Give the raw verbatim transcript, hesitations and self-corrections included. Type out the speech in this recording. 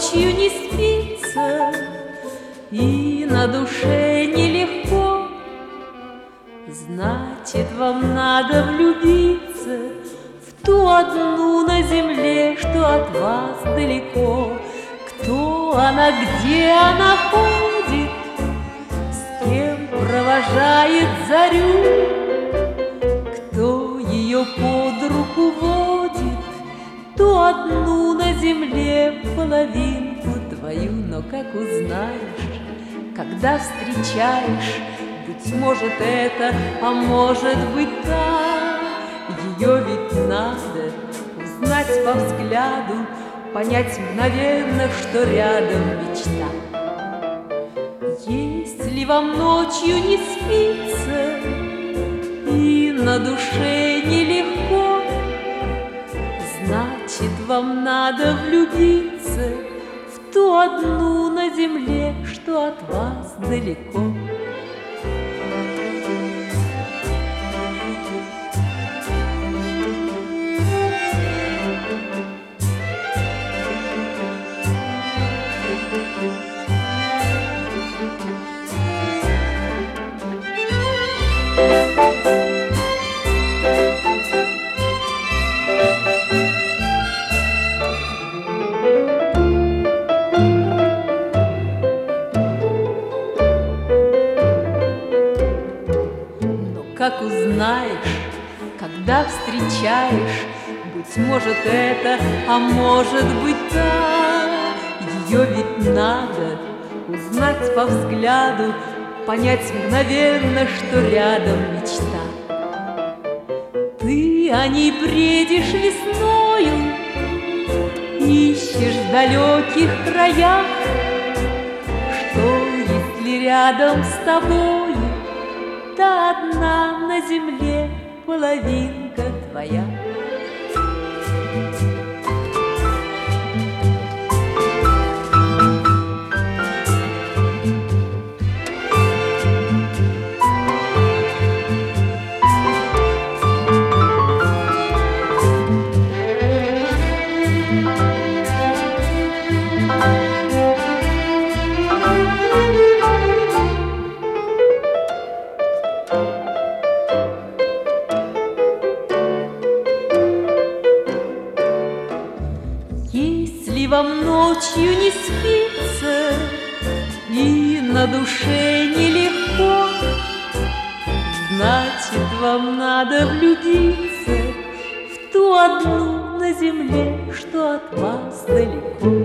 ночью не спится, и на душе нелегко, значит, вам надо влюбиться в ту одну на земле, что от вас далеко. Кто она, где она ходит, с кем провожает зарю, кто ее под руку водит, ту одну на земле половинку твою. Но как узнаешь, когда встречаешь, быть может это, а может быть та, ее ведь надо узнать по взгляду, понять мгновенно, что рядом мечта. Если вам ночью не спится и на душе нелегко, значит, вам надо влюбиться в ту одну на земле, что от вас далеко. Как узнаешь, когда встречаешь, быть может это, а может быть та, ее ведь надо узнать по взгляду, понять мгновенно, что рядом мечта. Ты о ней бредишь весною, ищешь в далеких краях, что если рядом с тобою та одна на земле половинка твоя. Если вам ночью не спится и на душе нелегко, значит, вам надо влюбиться в ту одну на земле, что от вас далеко.